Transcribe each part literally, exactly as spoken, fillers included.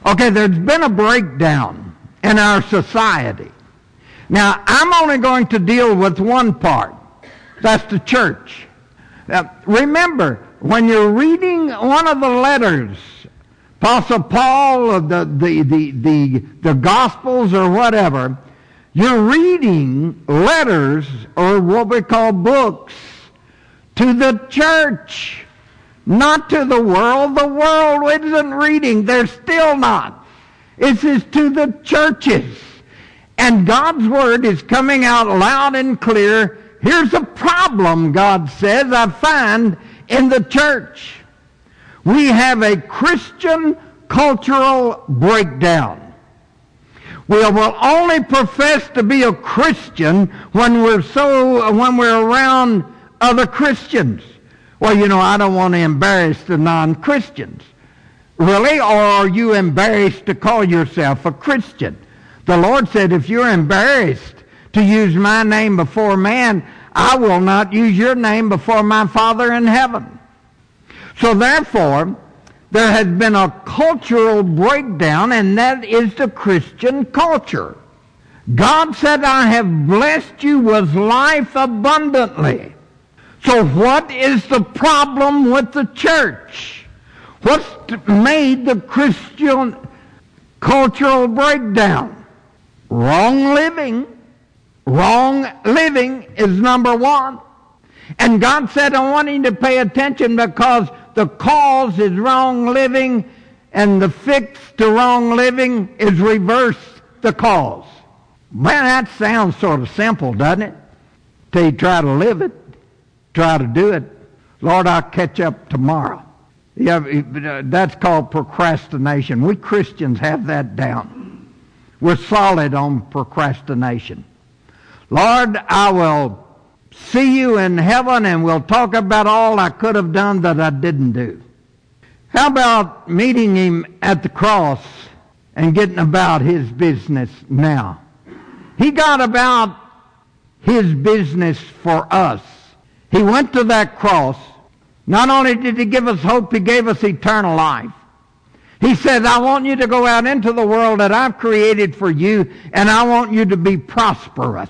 Okay, there's been a breakdown in our society. Now, I'm only going to deal with one part. That's the church. Now, remember, when you're reading one of the letters, Apostle Paul, of the, the, the, the, the Gospels or whatever, you're reading letters or what we call books to the church, not to the world. The world isn't reading. They're still not. This is to the churches. And God's Word is coming out loud and clear. Here's a problem, God says, I find in the church. We have a Christian cultural breakdown. We will only profess to be a Christian when we're so when we're around other Christians. Well, you know, I don't want to embarrass the non-Christians. Really? Or are you embarrassed to call yourself a Christian? The Lord said, if you're embarrassed to use my name before man, I will not use your name before my Father in heaven. So therefore, there has been a cultural breakdown, and that is the Christian culture. God said, I have blessed you with life abundantly. So what is the problem with the church? What's made the Christian cultural breakdown? Wrong living. Wrong living is number one. And God said, I want you to pay attention because the cause is wrong living and the fix to wrong living is reverse the cause. Man, that sounds sort of simple, doesn't it? Till you try to live it, try to do it. Lord, I'll catch up tomorrow. Yeah, that's called procrastination. We Christians have that down. We're solid on procrastination. Lord, I will see you in heaven and we'll talk about all I could have done that I didn't do. How about meeting him at the cross and getting about his business now? He got about his business for us. He went to that cross. Not only did he give us hope, he gave us eternal life. He said, I want you to go out into the world that I've created for you, and I want you to be prosperous.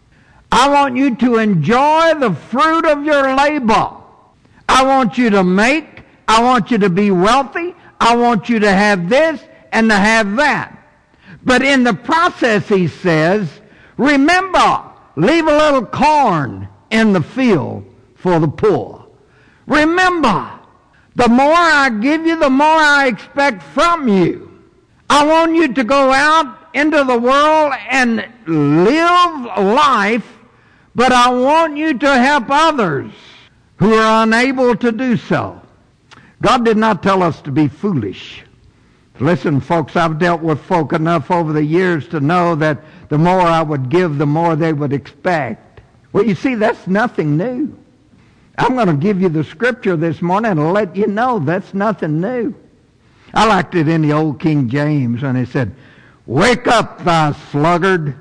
I want you to enjoy the fruit of your labor. I want you to make, I want you to be wealthy, I want you to have this and to have that. But in the process, he says, remember, leave a little corn in the field for the poor. Remember, the more I give you, the more I expect from you. I want you to go out into the world and live life, but I want you to help others who are unable to do so. God did not tell us to be foolish. Listen, folks, I've dealt with folk enough over the years to know that the more I would give, the more they would expect. Well, you see, that's nothing new. I'm going to give you the scripture this morning and let you know that's nothing new. I liked it in the old King James when it said, wake up, thou sluggard.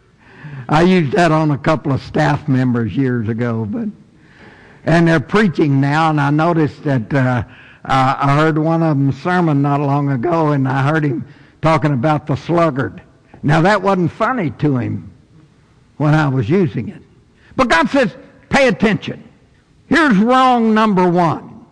I used that on a couple of staff members years ago, but and they're preaching now, and I noticed that uh, I heard one of them sermon not long ago, and I heard him talking about the sluggard. Now, that wasn't funny to him when I was using it. But God says, pay attention. Here's wrong number one.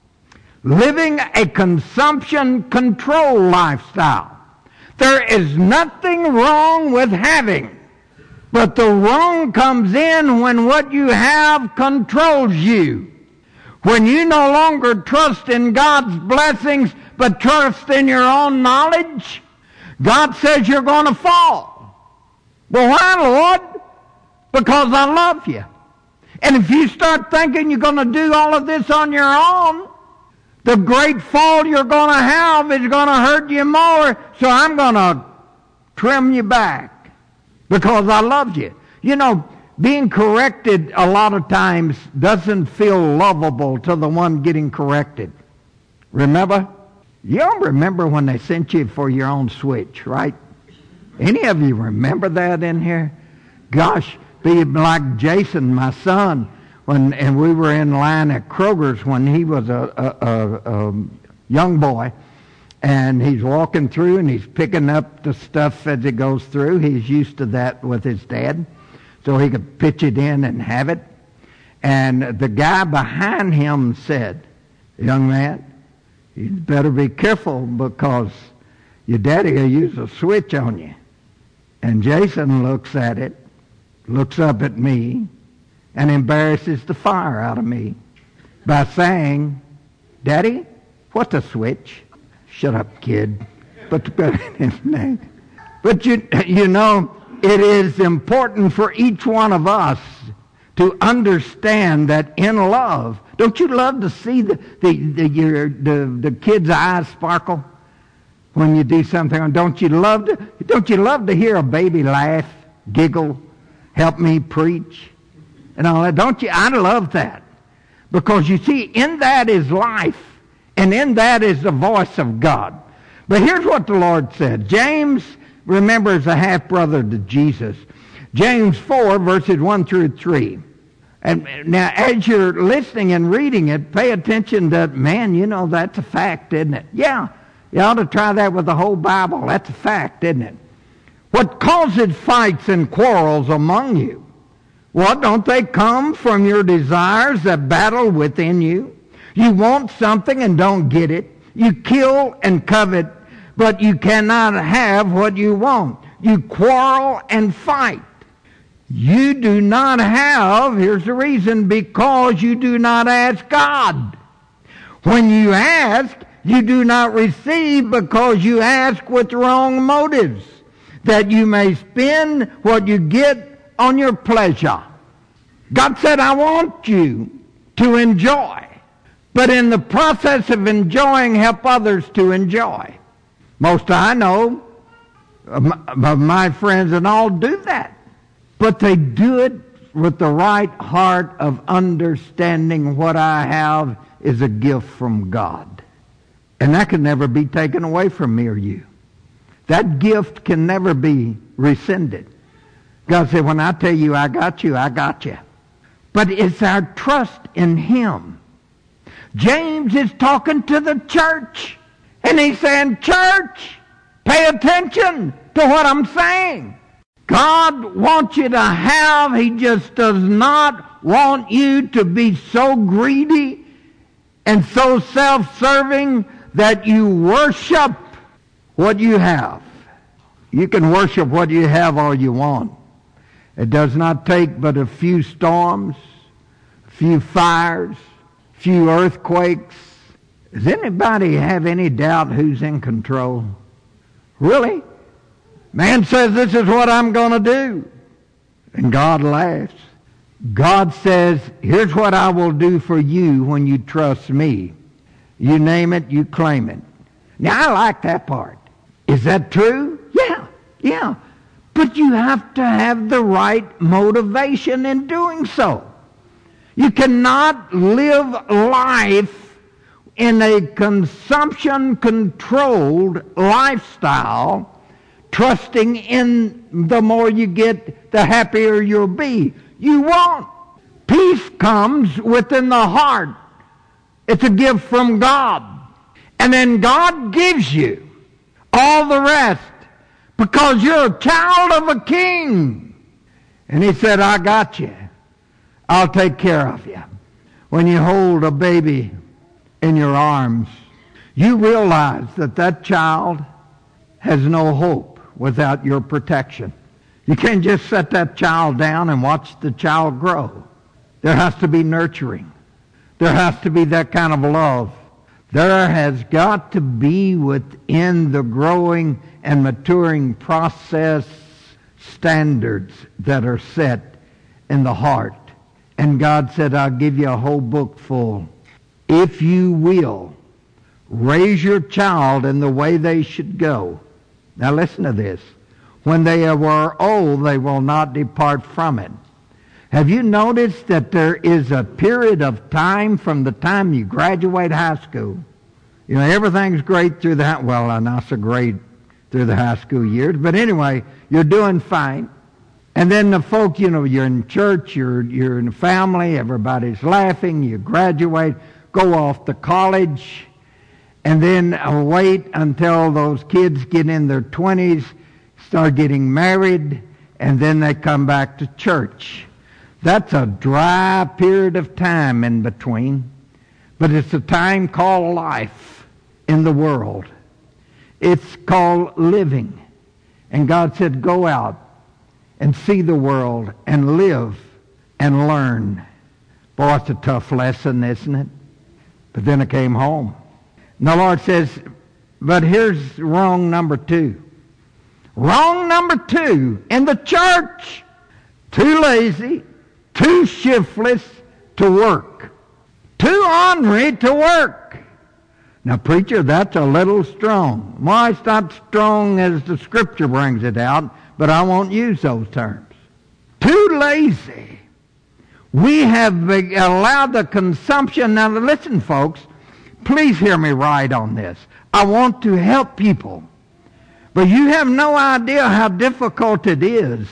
Living a consumption control lifestyle. There is nothing wrong with having, but the wrong comes in when what you have controls you. When you no longer trust in God's blessings, but trust in your own knowledge, God says you're going to fall. Well, why, Lord? Because I love you. And if you start thinking you're going to do all of this on your own, the great fall you're going to have is going to hurt you more, so I'm going to trim you back because I love you. You know, being corrected a lot of times doesn't feel lovable to the one getting corrected. Remember? You don't remember when they sent you for your own switch, right? Any of you remember that in here? Gosh, be like Jason, my son, when and we were in line at Kroger's when he was a, a, a, a young boy, And he's walking through and he's picking up the stuff as he goes through. He's used to that with his dad, so he could pitch it in and have it. And the guy behind him said, young man, you better be careful because your daddy will use a switch on you. And Jason looks at it, looks up at me, and embarrasses the fire out of me by saying, Daddy, what's a switch? Shut up, kid. But, but you, you know, it is important for each one of us to understand that in love, don't you love to see the, the, the, your, the, the kid's eyes sparkle when you do something? Don't you love to, don't you love to hear a baby laugh, giggle, help me preach, and all that? Don't you? I love that. Because you see, in that is life, and in that is the voice of God. But here's what the Lord said. James, remember, is a half-brother to Jesus. James four, verses one through three. And now, as you're listening and reading it, pay attention that, man, you know, that's a fact, isn't it? Yeah, you ought to try that with the whole Bible. That's a fact, isn't it? What causes fights and quarrels among you? What, don't they come from your desires that battle within you? You want something and don't get it. You kill and covet, but you cannot have what you want. You quarrel and fight. You do not have, here's the reason, because you do not ask God. When you ask, you do not receive because you ask with wrong motives, that you may spend what you get on your pleasure. God said, I want you to enjoy, but in the process of enjoying, help others to enjoy. Most I know of my friends and all do that. But they do it with the right heart of understanding what I have is a gift from God. And that can never be taken away from me or you. That gift can never be rescinded. God said, when I tell you I got you, I got you. But it's our trust in Him. James is talking to the church. And he's saying, church, pay attention to what I'm saying. God wants you to have, He just does not want you to be so greedy and so self-serving that you worship what you have. You can worship what you have all you want. It does not take but a few storms, a few fires, a few earthquakes. Does anybody have any doubt who's in control? Really? Man says, this is what I'm going to do. And God laughs. God says, here's what I will do for you when you trust me. You name it, you claim it. Now, I like that part. Is that true? Yeah, yeah. But you have to have the right motivation in doing so. You cannot live life in a consumption-controlled lifestyle, trusting in the more you get, the happier you'll be. You won't. Peace comes within the heart. It's a gift from God. And then God gives you all the rest because you're a child of a king. And He said, I got you. I'll take care of you. When you hold a baby in your arms, you realize that that child has no hope without your protection. You can't just set that child down and watch the child grow. There has to be nurturing. There has to be that kind of love. There has got to be within the growing and maturing process standards that are set in the heart. And God said, I'll give you a whole book full. If you will, raise your child in the way they should go. Now listen to this. When they were old, they will not depart from it. Have you noticed that there is a period of time from the time you graduate high school? You know, everything's great through the, well, not so great through the high school years, but anyway, you're doing fine. And then the folk, you know, you're in church, you're, you're in a family, everybody's laughing, you graduate, go off to college, and then uh, wait until those kids get in their twenties, start getting married, and then they come back to church. That's a dry period of time in between, but it's a time called life in the world. It's called living. And God said, go out and see the world and live and learn. Boy, it's a tough lesson, isn't it? But then I came home. And the Lord says, but here's wrong number two. Wrong number two in the church. Too lazy, too shiftless to work. Too ornery to work. Now, preacher, that's a little strong. Well, it's not strong as the Scripture brings it out, but I won't use those terms. Too lazy. We have allowed the consumption. Now, listen, folks, please hear me right on this. I want to help people. But you have no idea how difficult it is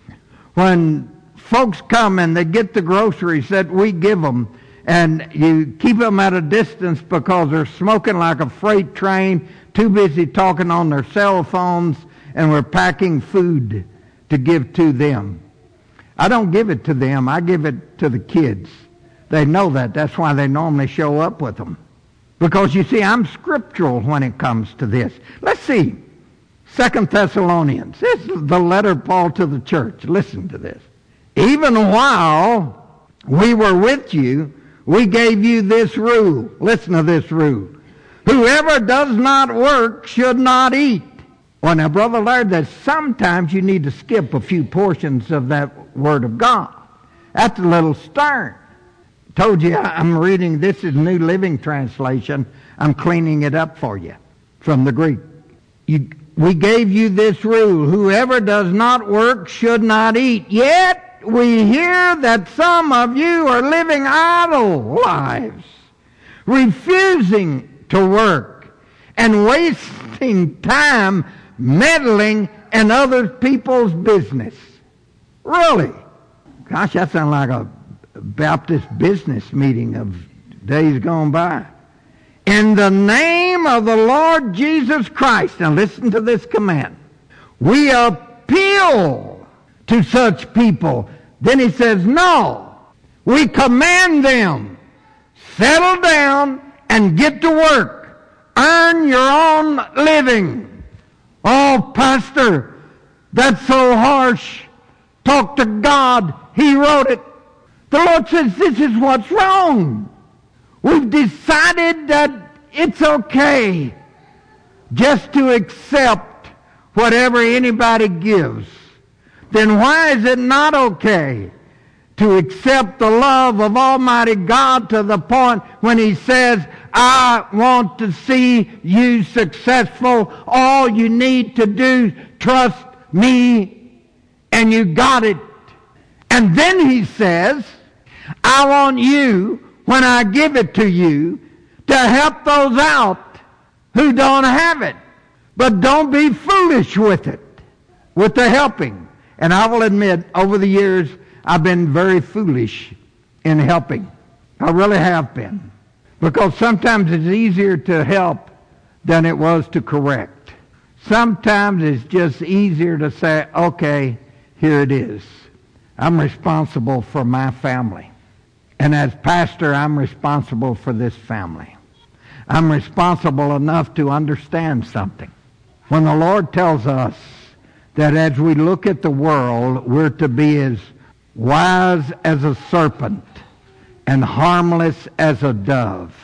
when folks come and they get the groceries that we give them, and you keep them at a distance because they're smoking like a freight train, too busy talking on their cell phones, and we're packing food to give to them. I don't give it to them. I give it to the kids. They know that. That's why they normally show up with them. Because, you see, I'm scriptural when it comes to this. Let's see. Second Thessalonians. This is the letter Paul to the church. Listen to this. Even while we were with you, we gave you this rule. Listen to this rule. Whoever does not work should not eat. Well, now, Brother Laird, that sometimes you need to skip a few portions of that Word of God. That's a little stern. Told you I'm reading, this is New Living Translation. I'm cleaning it up for you from the Greek. You, we gave you this rule. Whoever does not work should not eat. Yet we hear that some of you are living idle lives, refusing to work and wasting time meddling in other people's business. Really? Gosh, that sounds like a Baptist business meeting of days gone by. In the name of the Lord Jesus Christ, now listen to this command, we appeal to such people. Then he says, no, we command them, settle down and get to work. Earn your own living. Oh, Pastor, that's so harsh. Talk to God. He wrote it. The Lord says this is what's wrong. We've decided that it's okay just to accept whatever anybody gives. Then why is it not okay to accept the love of Almighty God to the point when He says, I want to see you successful. All you need to do, trust me, and you got it. And then He says, I want you, when I give it to you, to help those out who don't have it. But don't be foolish with it, with the helping. And I will admit, over the years, I've been very foolish in helping. I really have been. Because sometimes it's easier to help than it was to correct. Sometimes it's just easier to say, okay, here it is. I'm responsible for my family. And as pastor, I'm responsible for this family. I'm responsible enough to understand something. When the Lord tells us that as we look at the world, we're to be as wise as a serpent and harmless as a dove.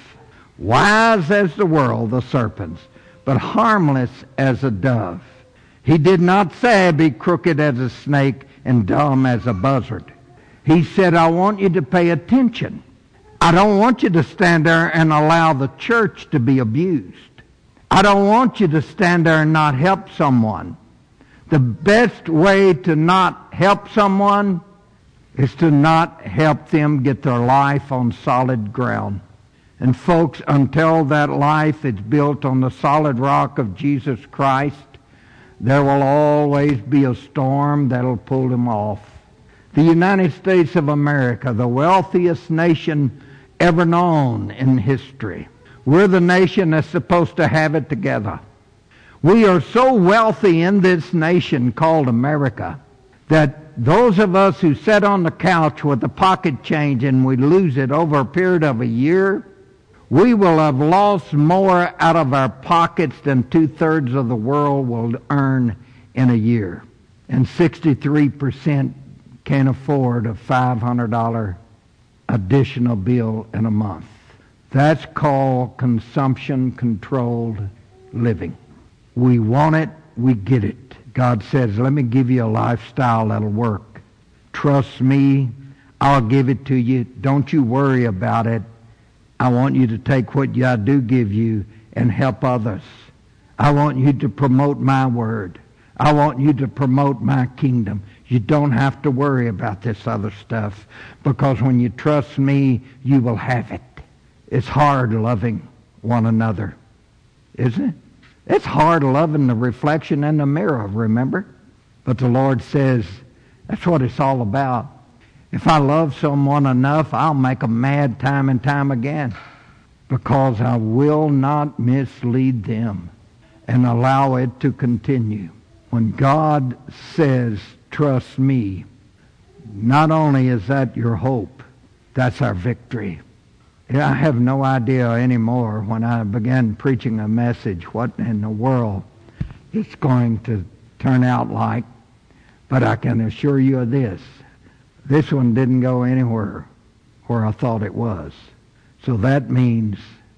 Wise as the world, the serpents, but harmless as a dove. He did not say be crooked as a snake and dumb as a buzzard. He said, I want you to pay attention. I don't want you to stand there and allow the church to be abused. I don't want you to stand there and not help someone. The best way to not help someone is to not help them get their life on solid ground. And folks, until that life is built on the solid rock of Jesus Christ, there will always be a storm that'll pull them off. The United States of America, the wealthiest nation ever known in history, We're the nation that's supposed to have it together. We are so wealthy in this nation called America that those of us who sit on the couch with the pocket change and we lose it over a period of a year, we will have lost more out of our pockets than two-thirds of the world will earn in a year. And sixty-three percent can't afford a five hundred dollars additional bill in a month. That's called consumption-controlled living. We want it, we get it. God says, let me give you a lifestyle that'll work. Trust me, I'll give it to you. Don't you worry about it. I want you to take what I do give you and help others. I want you to promote my word. I want you to promote my kingdom. You don't have to worry about this other stuff, because when you trust me, you will have it. It's hard loving one another, isn't it? It's hard loving the reflection in the mirror, remember? But the Lord says, that's what it's all about. If I love someone enough, I'll make them mad time and time again, because I will not mislead them and allow it to continue. When God says, trust me, not only is that your hope, that's our victory. I have no idea anymore when I began preaching a message what in the world it's going to turn out like, but I can assure you of this. This one didn't go anywhere where I thought it was. So that means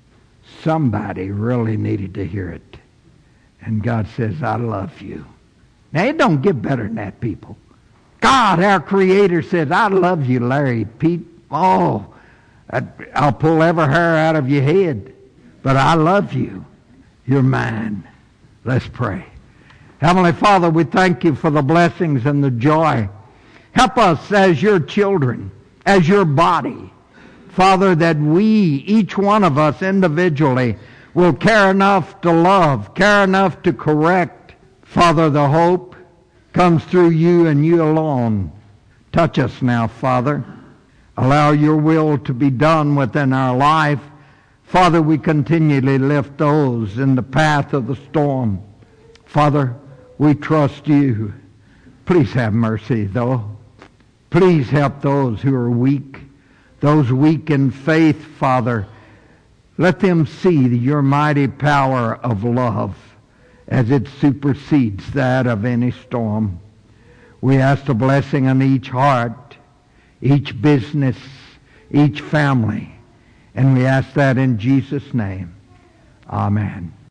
somebody really needed to hear it. And God says, I love you. Now, it don't get better than that, people. God, our Creator, says, I love you, Larry, Pete. Oh, I'll pull every hair out of your head, but I love you. You're mine. Let's pray. Heavenly Father, we thank you for the blessings and the joy. Help us as your children, as your body, Father, that we, each one of us individually, will care enough to love, care enough to correct. Father, the hope comes through you and you alone. Touch us now, Father. Allow your will to be done within our life. Father, we continually lift those in the path of the storm. Father, we trust you. Please have mercy, though. Please help those who are weak, those weak in faith, Father. Let them see your mighty power of love as it supersedes that of any storm. We ask a blessing on each heart, each business, each family. And we ask that in Jesus' name. Amen.